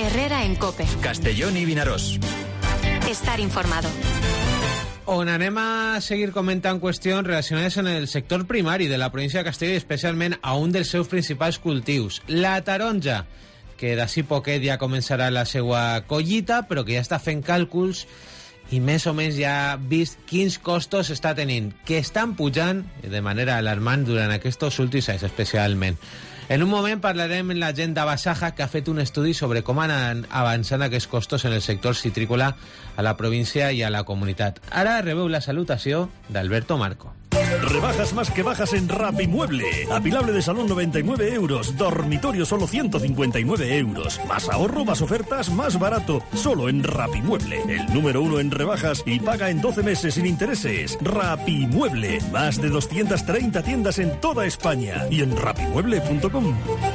Herrera en COPE. Castellón i Vinaròs. Estar informado. On anem a seguir comentant qüestions relacionades amb el sector primari de la província de Castelló i especialment a un dels seus principals cultius, la taronja, que d'ací poquet ja començarà la seva collita, però que ja està fent càlculs i més o menys ja ha vist quins costos està tenint, que estan pujant de manera alarmant durant aquests últims anys especialment. En un moment parlarem amb la gent d'Abasaja, que ha fet un estudi sobre com han avançant aquests costos en el sector citrícola a la província i a la comunitat. Ara rebeu la salutació d'Alberto Marco. Rebajas más que bajas en Rapimueble. Apilable de salón 99 euros. Dormitorio solo 159 euros. Más ahorro, más ofertas, más barato. Solo en Rapimueble. El número 1 en rebajas y paga en 12 meses sin intereses. Rapimueble. Más de 230 tiendas en toda España. Y en rapimueble.com.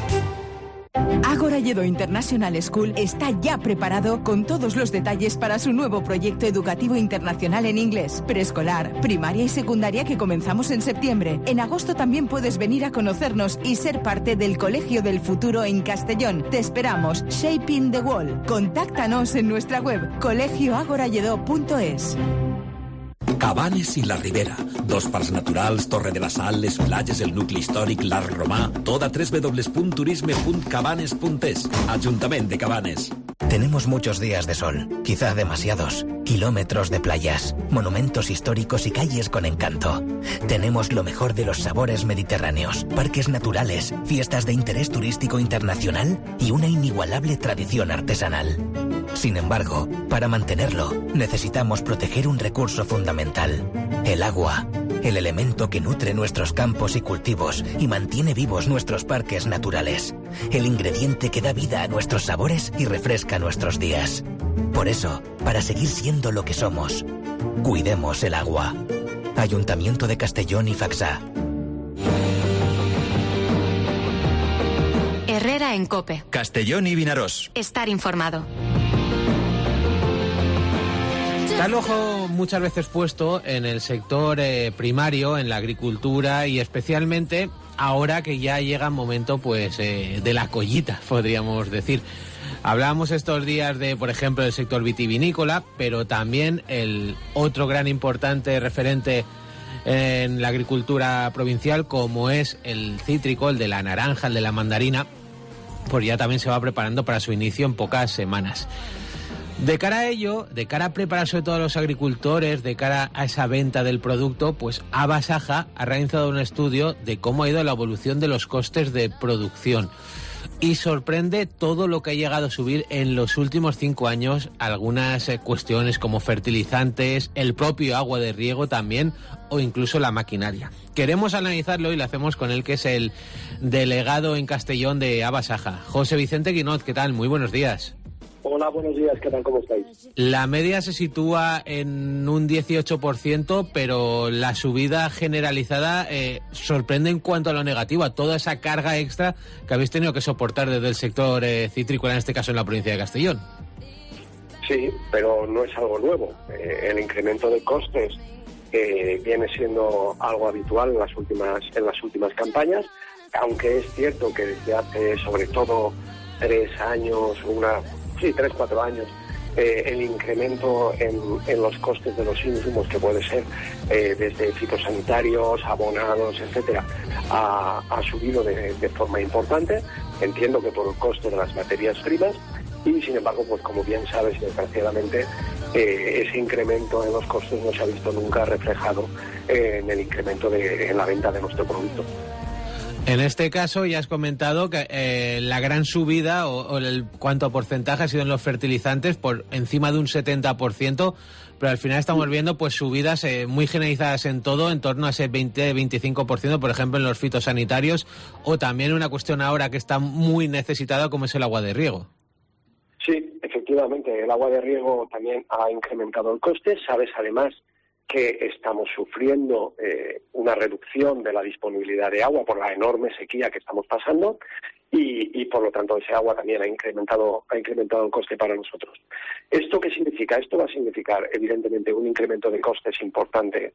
Ágora Lledó International School está ya preparado con todos los detalles para su nuevo proyecto educativo internacional en inglés, preescolar, primaria y secundaria que comenzamos en septiembre. En agosto también puedes venir a conocernos y ser parte del Colegio del Futuro en Castellón. Te esperamos. Shaping the World. Contáctanos en nuestra web colegioagoralledó.es. Cabanes i la Ribera, dos parcs naturals, Torre de la Sal, les platges, el nucli històric, l'Arc Romà, tot a www.turisme.cabanes.es. Ajuntament de Cabanes. Tenemos muchos días de sol, quizá demasiados, kilómetros de playas, monumentos históricos y calles con encanto. Tenemos lo mejor de los sabores mediterráneos, parques naturales, fiestas de interés turístico internacional y una inigualable tradición artesanal. Sin embargo, para mantenerlo, necesitamos proteger un recurso fundamental, el agua, el elemento que nutre nuestros campos y cultivos y mantiene vivos nuestros parques naturales, el ingrediente que da vida a nuestros sabores y refresca nuestros días. Por eso, para seguir siendo lo que somos, cuidemos el agua. Ayuntamiento de Castellón y Faxá. Herrera en COPE. Castellón i Vinaròs. Estar informado. Está el ojo muchas veces puesto en el sector primario, en la agricultura y especialmente ahora que ya llega el momento pues de la collita, podríamos decir. Hablábamos estos días de, por ejemplo, el sector vitivinícola, pero también el otro gran importante referente en la agricultura provincial, como es el cítrico, el de la naranja, el de la mandarina, pues ya también se va preparando para su inicio en pocas semanas. De cara a ello, de cara a preparar sobre todo a los agricultores, de cara a esa venta del producto, pues Abasaja ha realizado un estudio de cómo ha ido la evolución de los costes de producción. Y sorprende todo lo que ha llegado a subir en los últimos 5 años, algunas cuestiones como fertilizantes, el propio agua de riego también, o incluso la maquinaria. Queremos analizarlo y lo hacemos con él, que es el delegado en Castellón de Abasaja, José Vicente Guinot. ¿Qué tal? Muy buenos días. Hola, buenos días, ¿qué tal? ¿Cómo estáis? La media se sitúa en un 18%, pero la subida generalizada sorprende en cuanto a lo negativo, a toda esa carga extra que habéis tenido que soportar desde el sector citrícola, en este caso en la provincia de Castellón. Sí, pero no es algo nuevo. El incremento de costes viene siendo algo habitual en las últimas campañas, aunque es cierto que desde hace sobre todo 3 años, 3-4 años, el incremento en los costes de los insumos, que puede ser desde fitosanitarios, abonados, etcétera, ha subido de forma importante. Entiendo que por el coste de las materias primas, y sin embargo, pues como bien sabes, desgraciadamente, ese incremento en los costes no se ha visto nunca reflejado en el incremento en la venta de nuestro producto. En este caso ya has comentado que la gran subida o el cuanto a porcentaje ha sido en los fertilizantes, por encima de un 70%, pero al final estamos viendo pues subidas muy generalizadas en todo, en torno a ese 20-25%, por ejemplo en los fitosanitarios, o también una cuestión ahora que está muy necesitada como es el agua de riego. Sí, efectivamente, el agua de riego también ha incrementado el coste. Sabes además que estamos sufriendo una reducción de la disponibilidad de agua por la enorme sequía que estamos pasando y por lo tanto ese agua también ha incrementado el coste para nosotros. ¿Esto qué significa? Esto va a significar evidentemente un incremento de costes importante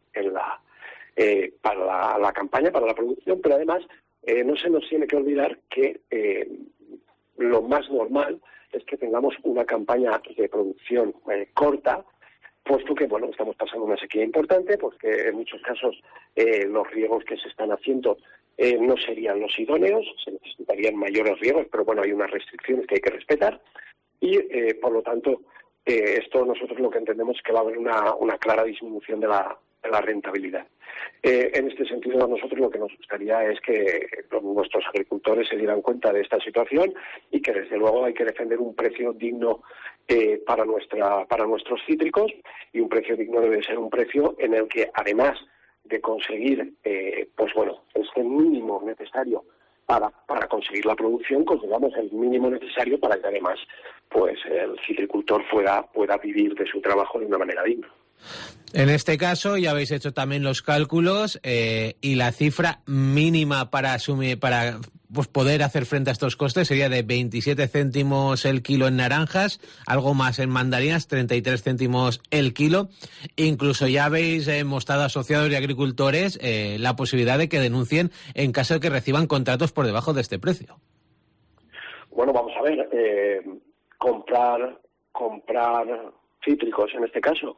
para la campaña, para la producción, pero además no se nos tiene que olvidar que lo más normal es que tengamos una campaña de producción corta, puesto que, bueno, estamos pasando una sequía importante, pues que en muchos casos los riegos que se están haciendo no serían los idóneos, se necesitarían mayores riegos, pero bueno, hay unas restricciones que hay que respetar y, por lo tanto, esto nosotros lo que entendemos es que va a haber una clara disminución de la rentabilidad. En este sentido, a nosotros lo que nos gustaría es que nuestros agricultores se dieran cuenta de esta situación y que, desde luego, hay que defender un precio digno para nuestros cítricos, y un precio digno debe ser un precio en el que, además de conseguir pues bueno, este mínimo necesario para conseguir la producción, consigamos el mínimo necesario para que, además, pues el citricultor pueda vivir de su trabajo de una manera digna. En este caso ya habéis hecho también los cálculos y la cifra mínima para pues poder hacer frente a estos costes sería de 27 céntimos el kilo en naranjas, algo más en mandarinas, 33 céntimos el kilo. Incluso ya habéis mostrado a asociados y agricultores la posibilidad de que denuncien en caso de que reciban contratos por debajo de este precio. Bueno, vamos a ver, comprar cítricos en este caso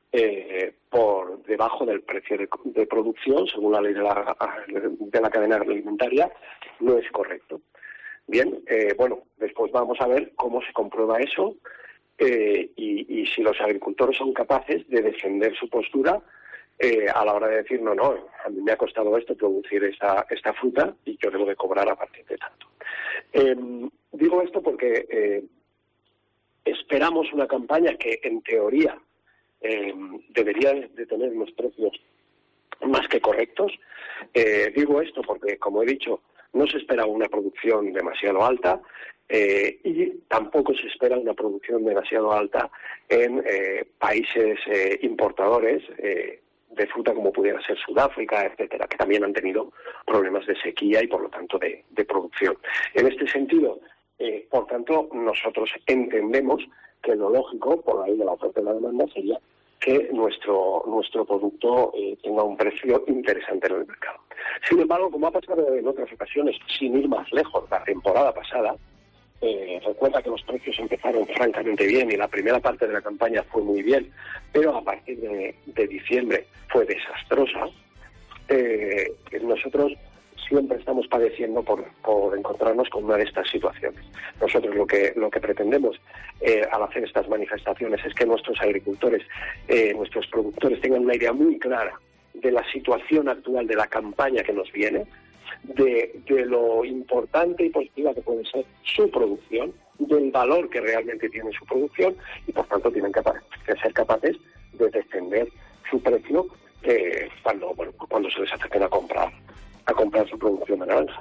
por debajo del precio de producción, según la ley de la cadena alimentaria, no es correcto. Bien, bueno, después vamos a ver cómo se comprueba eso y si los agricultores son capaces de defender su postura a la hora de decir, no, a mí me ha costado esto producir esta fruta y yo debo de cobrar a partir de tanto. Digo esto porque esperamos una campaña que, en teoría, debería de tener unos precios más que correctos. Digo esto porque, como he dicho, no se espera una producción demasiado alta y tampoco se espera una producción demasiado alta en países importadores de fruta como pudiera ser Sudáfrica, etcétera, que también han tenido problemas de sequía y, por lo tanto, de producción. En este sentido, por tanto, nosotros entendemos que lo lógico, por la ley de la oferta y la demanda, sería que nuestro producto tenga un precio interesante en el mercado. Sin embargo, como ha pasado en otras ocasiones, sin ir más lejos, la temporada pasada, recuerda que los precios empezaron francamente bien y la primera parte de la campaña fue muy bien, pero a partir de diciembre fue desastrosa. Nosotros siempre estamos padeciendo por encontrarnos con una de estas situaciones. Nosotros lo que pretendemos al hacer estas manifestaciones es que nuestros agricultores, nuestros productores tengan una idea muy clara de la situación actual de la campaña que nos viene, de lo importante y positiva que puede ser su producción, del valor que realmente tiene su producción y, por tanto, tienen que ser capaces de defender su precio cuando se les acerquen a comprar su producción de naranjas.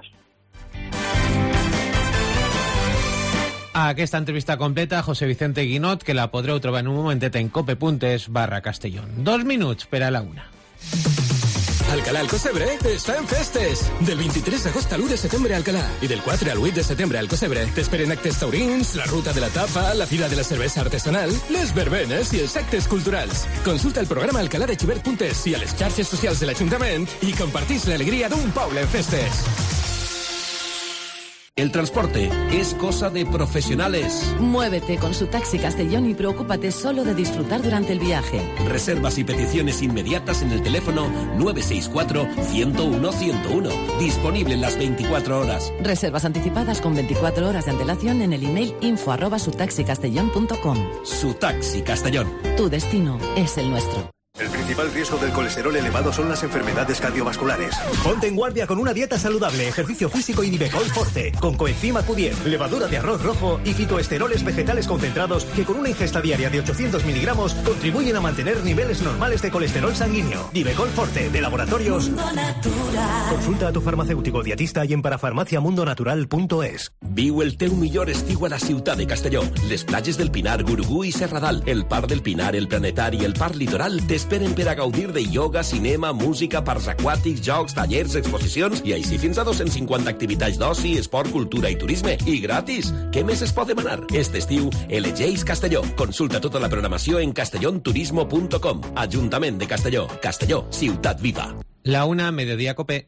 Aquesta entrevista completa, José Vicente Guinot, que la podreu trobar en un momentet en cope.es/Castellón. 2 minuts per a la 1. Alcalá Alcocebre està en festes. Del 23 d'agost a l'1 de setembre a Alcalá i del 4 al 8 de setembre a Alcocebre t'esperen actes taurins, la ruta de la tapa, la fira de la cervesa artesanal, les verbenes i els actes culturals. Consulta el programa alcaladechivert.es i a les xarxes socials de l'Ajuntament i compartís l'alegria d'un poble en festes. El transporte es cosa de profesionales. Muévete con su Taxi Castellón y preocúpate solo de disfrutar durante el viaje. Reservas y peticiones inmediatas en el teléfono 964-101-101. Disponible en las 24 horas. Reservas anticipadas con 24 horas de antelación en el email info@sutaxicastellón.com. Su Taxi Castellón. Tu destino es el nuestro. El principal riesgo del colesterol elevado son las enfermedades cardiovasculares. Ponte en guardia con una dieta saludable, ejercicio físico y Nivecol Forte, con coenzima Q10, levadura de arroz rojo y fitoesteroles vegetales concentrados que con una ingesta diaria de 800 miligramos contribuyen a mantener niveles normales de colesterol sanguíneo. Nivecol Forte, de Laboratorios Mundo Natural. Consulta a tu farmacéutico dietista i en parafarmaciamundonatural.es. Viu el teu millor estiu a la ciutat de Castelló. Les platges del Pinar, Gurugú i Serradal, el Parc del Pinar, el Planetari i el Parc Litoral t'esperen per a gaudir de ioga, cinema, música, parcs aquàtics, jocs, tallers, exposicions i així fins a 250 activitats d'oci, esport, cultura i turisme. I gratis! Què més es pot demanar? Este estiu, elegeix Castelló. Consulta tota la programació en castellonturismo.com. Ajuntament de Castelló. Castelló, ciutat viva. La 1, Mediodía Cope.